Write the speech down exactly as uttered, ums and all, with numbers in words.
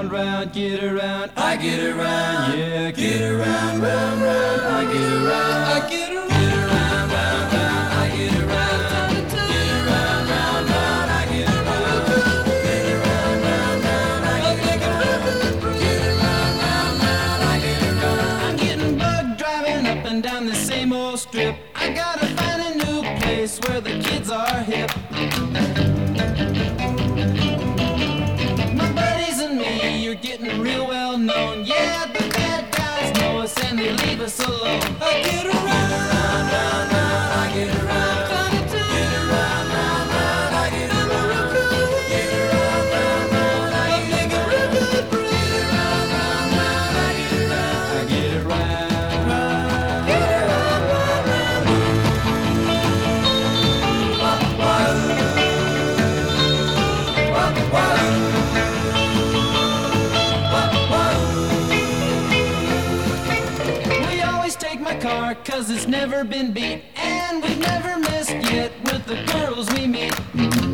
round, round, get around, I get around, yeah, get around, round, round, I get around, I get around, get around, round, round, I get around, get around, round, round, I get around, get around, round, round, I get around, get around, round, round, I get around. I'm getting bugged driving up and down the same old strip. I gotta find a new place where the kids are hip. You're getting real well known. Yeah, the bad guys know us and they leave us alone. I get around, round, round, round, I get around. Get around, round, round, I get around. Get around, round, round, I get around. Get around, round, round, I get around. I get around, round, get around, round, round. Wah, wah, wah, wah. Car, cause it's never been beat, and we've never missed yet with the girls we meet.